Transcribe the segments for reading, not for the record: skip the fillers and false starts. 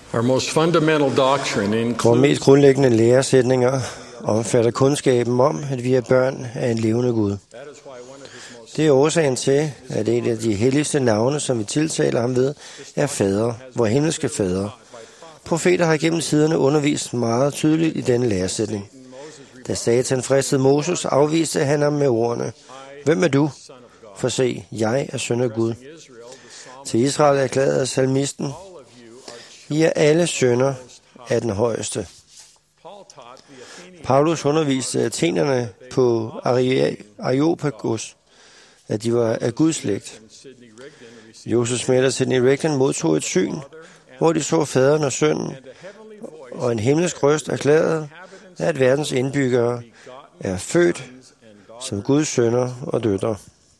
Vores mest grundlæggende læresætninger omfatter kundskaben om, at vi er børn af en levende Gud. Det er årsagen til, at et af de helligste navne, som vi tiltaler ham ved, er Fader, vor himmelske Fader. Profeter har gennem tiderne undervist meget tydeligt i denne læresætning. Da Satan fristede Moses, afviste han ham med ordene: "Hvem er du? For se, jeg er søn af Gud." Til Israel erklærede salmisten: "I er alle sønner af den højeste." Paulus underviste athenerne på Areopagus, at de var af Guds slægt. Joseph Smith og Sidney Rigdon modtog et syn, hvor de så faderen og sønnen, og en himmelsk røst erklærede, at verdens indbyggere er født som Guds sønner og døtre.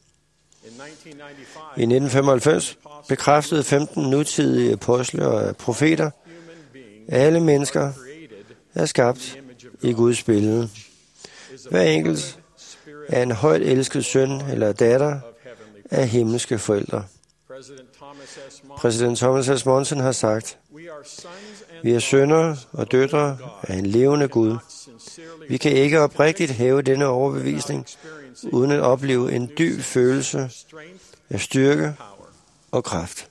I 1995 bekræftede 15 nutidige apostle og profeter, at alle mennesker er skabt i Guds billede. Hver enkelt er en højt elsket søn eller datter af himmelske forældre. Præsident Thomas S. Monson har sagt: "Vi er sønner og døtre af en levende Gud. Vi kan ikke oprigtigt have denne overbevisning, uden at opleve en dyb følelse af styrke og kraft."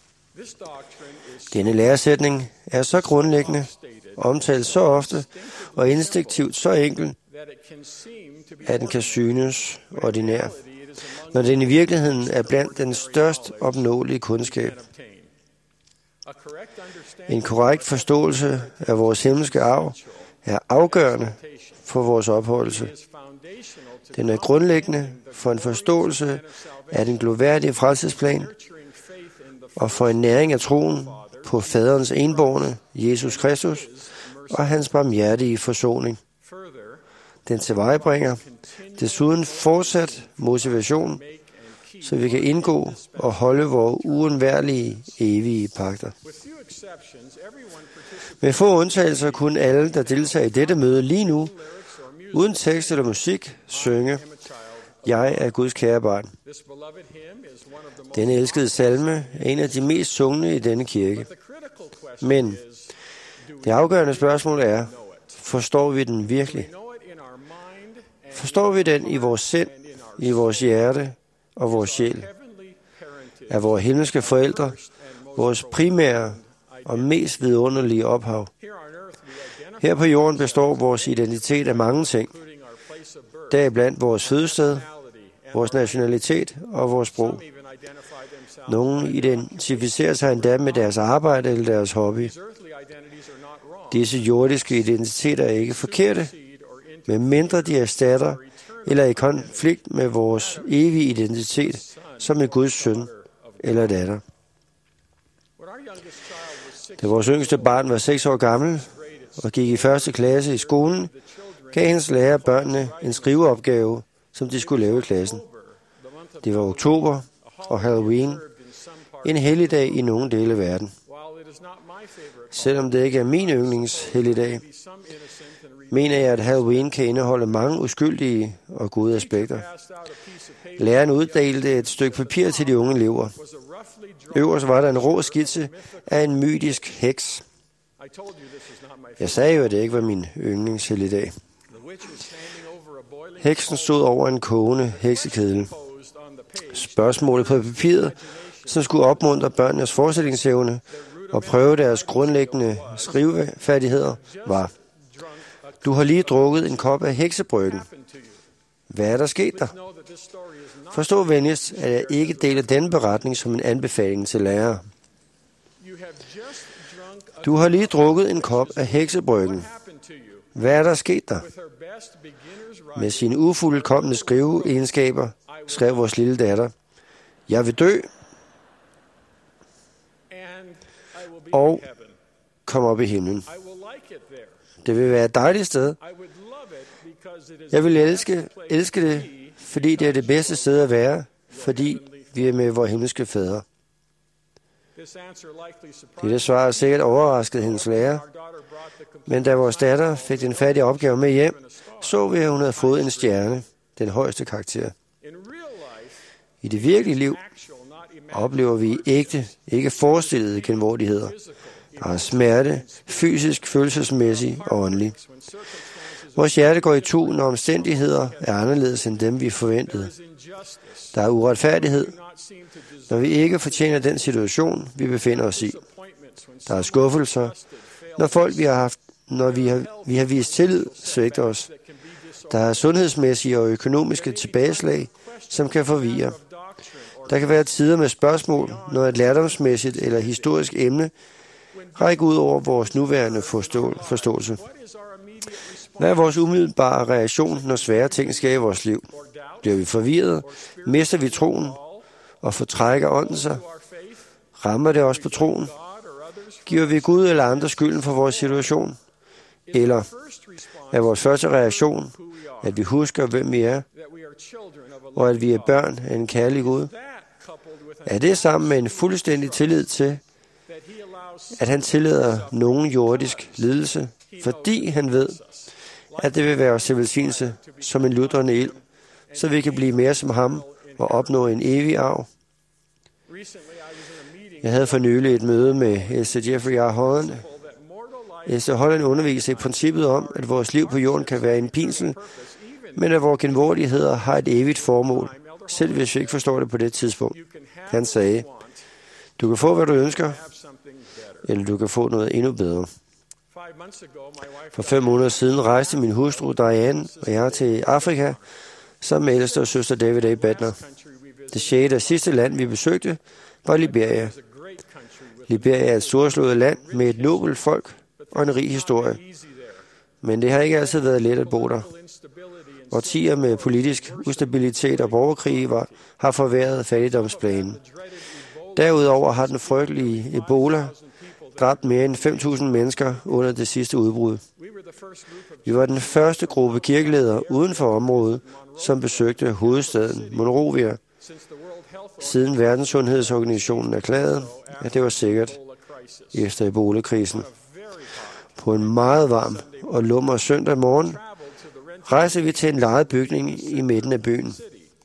Denne læresætning er så grundlæggende, omtalt så ofte og instinktivt så enkel, at den kan synes ordinær, når den i virkeligheden er blandt den størst opnåelige kundskab. En korrekt forståelse af vores himmelske arv er afgørende for vores opholdelse. Den er grundlæggende for en forståelse af den glorværdige frelsesplan og for en næring af troen på faderens enbårne, Jesus Kristus, og hans barmhjertige forsoning. Den tilvejebringer desuden fortsat motivation, så vi kan indgå og holde vores uundværlige, evige pagter. Med få undtagelser kunne alle, der deltager i dette møde lige nu, uden tekst eller musik, synge: "Jeg er Guds kære barn." Denne elskede salme er en af de mest sungne i denne kirke. Men det afgørende spørgsmål er: forstår vi den virkelig? Forstår vi den i vores sind, i vores hjerte og vores sjæl? Er vores himmelske forældre vores primære og mest vidunderlige ophav? Her på jorden består vores identitet af mange ting, deriblandt vores fødested, vores nationalitet og vores sprog. Nogle identificerer sig endda med deres arbejde eller deres hobby. Disse jordiske identiteter er ikke forkerte, medmindre de erstatter eller er i konflikt med vores evige identitet som en Guds søn eller datter. Da vores yngste barn var 6 år gammel og gik i 1. klasse i skolen, gav hendes lærer børnene en skriveopgave, som de skulle lave i klassen. Det var oktober og Halloween, en helligdag i nogle dele af verden. Selvom det ikke er min yndlingshelligdag, mener jeg, at Halloween kan indeholde mange uskyldige og gode aspekter. Læreren uddelte et stykke papir til de unge elever. Øverst var der en rå skitse af en mytisk heks. Jeg sagde jo, at det ikke var min yndlingshelligdag. Heksen stod over en kogende heksekedel. Spørgsmålet på papiret, som skulle opmuntre børnenes forestillingsevne og prøve deres grundlæggende skrivefærdigheder, var: "Du har lige drukket en kop af heksebryggen. Hvad er der sket der?" Forstå venligst, at jeg ikke deler denne beretning som en anbefaling til lærere. "Du har lige drukket en kop af heksebryggen. Hvad er der sket der?" Med sine ufuldkomne skriveegenskaber skrev vores lille datter: "Jeg vil dø og komme op i himlen. Det vil være et dejligt sted. Jeg vil elske det, fordi det er det bedste sted at være, fordi vi er med vores himmelske fader." Dette svar er sikkert overrasket hendes lærer, men da vores datter fik den færdige opgave med hjem, så vi, at hun havde fået en stjerne, den højeste karakter. I det virkelige liv oplever vi ægte, ikke forestillede genvordigheder, Der er smerte, fysisk, følelsesmæssig og åndelig. Vores hjerte går i tu, når omstændigheder er anderledes end dem, vi forventede. Der er uretfærdighed, når vi ikke fortjener den situation, vi befinder os i. Der er skuffelser, når folk, vi har vist tillid, svigter os. Der er sundhedsmæssige og økonomiske tilbageslag, som kan forvirre. Der kan være tider med spørgsmål, når et lærdomsmæssigt eller historisk emne rækker ud over vores nuværende forståelse. Hvad er vores umiddelbare reaktion, når svære ting sker i vores liv? Bliver vi forvirret? Mister vi troen? Og fortrækker ånden sig? Rammer det os på troen? Giver vi Gud eller andre skylden for vores situation? Eller er vores første reaktion, at vi husker, hvem vi er, og at vi er børn af en kærlig Gud? Er det sammen med en fuldstændig tillid til, at han tillader nogen jordisk lidelse, fordi han ved, at det vil være os til velsignelse som en lutrende ild, så vi kan blive mere som ham og opnå en evig arv? Jeg havde for nylig et møde med Esther Jeffrey R. Holland. Esther Holland underviser i princippet om, at vores liv på jorden kan være en pinsel, men at vores genvordigheder har et evigt formål, selv hvis vi ikke forstår det på det tidspunkt. Han sagde, du kan få, hvad du ønsker, eller du kan få noget endnu bedre. For 5 måneder siden rejste min hustru Diane og jeg til Afrika, sammen med ældste og søster David A. Bednar. Det 6. og sidste land, vi besøgte, var Liberia. Liberia er et storslået land med et nobelt folk og en rig historie. Men det har ikke altid været let at bo der. Årtier med politisk ustabilitet og borgerkrig har forværret fattigdomsplanen. Derudover har den frygtelige Ebola dræbt mere end 5.000 mennesker under det sidste udbrud. Vi var den første gruppe kirkeledere uden for området, som besøgte hovedstaden Monrovia, siden Verdenssundhedsorganisationen erklærede, at det var sikkert efter Ebola-krisen. På en meget varm og lummer søndag morgen rejste vi til en lejet bygning i midten af byen.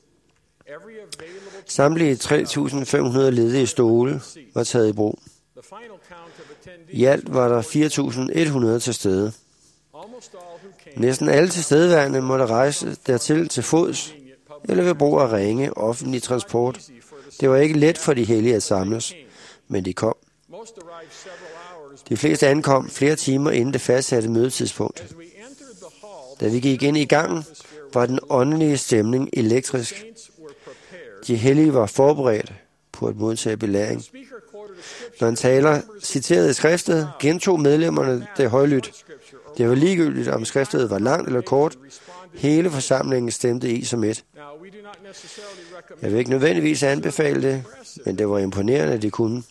Samtlige 3.500 ledige stole var taget i brug. I alt var der 4.100 til stede. Næsten alle tilstedeværende måtte rejse dertil til fods eller ved brug af ringe offentlig transport. Det var ikke let for de hellige at samles, men de kom. De fleste ankom flere timer inden det fastsatte mødetidspunkt. Da vi gik ind i gangen, var den åndelige stemning elektrisk. De hellige var forberedt på at modtage belæring. Når en taler citerede skriftet, gentog medlemmerne det højlydt. Det var ligegyldigt, om skriftet var langt eller kort. Hele forsamlingen stemte i som et. Jeg vil ikke nødvendigvis anbefale det, men det var imponerende, at de kunne.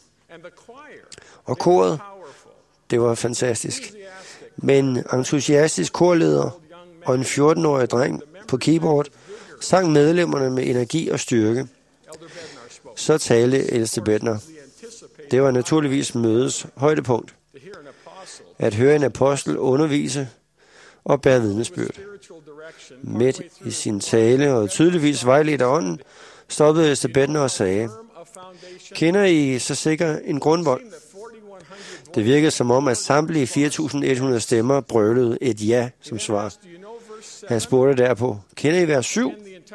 Og koret, det var fantastisk. Med en entusiastisk korleder og en 14-årig dreng på keyboard, sang medlemmerne med energi og styrke. Så talte ældste Bednar. Det var naturligvis mødets højdepunkt. At høre en apostel undervise og bære vidnesbyrd. Midt i sin tale og tydeligvis vejledt af ånden, stoppede ældste Bednar og sagde, kender I så sikker en grundvold? Det virkede som om, at samtlige 4.100 stemmer brølede et ja som svar. Han spurgte derpå, kender I vers 7?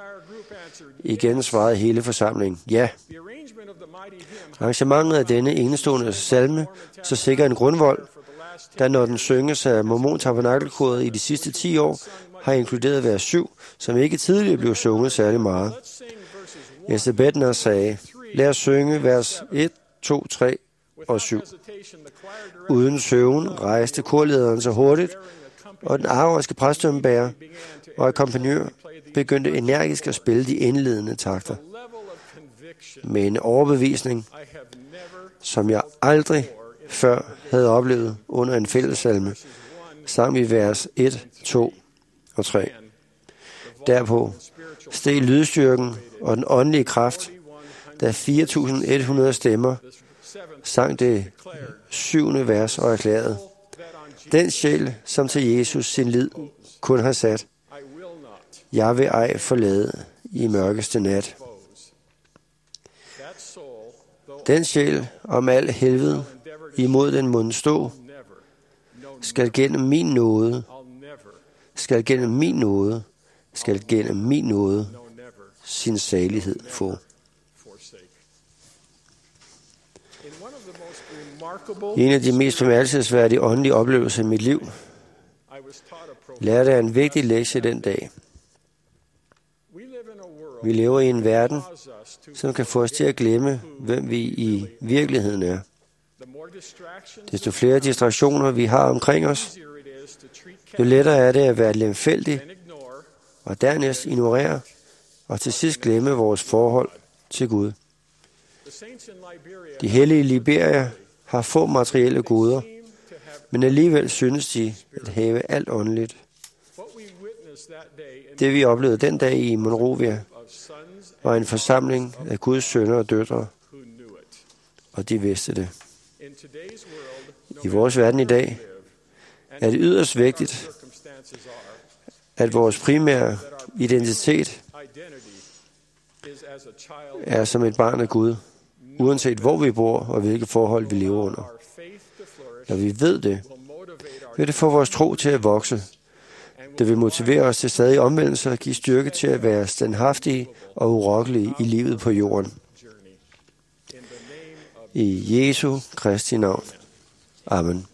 Igen svarede hele forsamlingen, ja. Arrangementet af denne enestående salme, så sikker en grundvold, der når den synges af Mormon Tabernakelkoret i de sidste 10 år, har inkluderet vers 7, som ikke tidligere blev sunget særlig meget. Esther Bednar sagde, lad os synge vers 1, 2, 3 og 7. Uden søvn rejste korlederen så hurtigt, og den aarhuske præstømmebærer og akkompagnør begyndte energisk at spille de indledende takter. Med en overbevisning, som jeg aldrig før havde oplevet under en fællessalme, sang vi vers 1, 2 og 3. Derpå steg lydstyrken og den åndelige kraft, da 4.100 stemmer sang det 7. vers og erklærede, den sjæl, som til Jesus sin lid kun har sat, jeg vil ej forlade i mørkeste nat. Den sjæl, om al helvede imod den mundstå, skal gennem min nåde, skal gennem min nåde, skal gennem min nåde sin salighed få. En af de mest bemærkelsesværdige åndelige oplevelser i mit liv lærte jeg en vigtig lektie den dag. Vi lever i en verden, som kan få os til at glemme, hvem vi i virkeligheden er. Desto flere distraktioner vi har omkring os, jo lettere er det at være lemfældig, og dernæst ignorere, og til sidst glemme vores forhold til Gud. De hellige i Liberia har få materielle goder, men alligevel synes de at have alt åndeligt. Det vi oplevede den dag i Monrovia, var en forsamling af Guds sønner og døtre, og de vidste det. I vores verden i dag er det yderst vigtigt, at vores primære identitet er som et barn af Gud, uanset hvor vi bor og hvilke forhold vi lever under. Når vi ved det, vil det få vores tro til at vokse. Det vil motivere os til stadig omvendelse og give styrke til at være standhaftige og urokkelige i livet på jorden. I Jesu Kristi navn. Amen.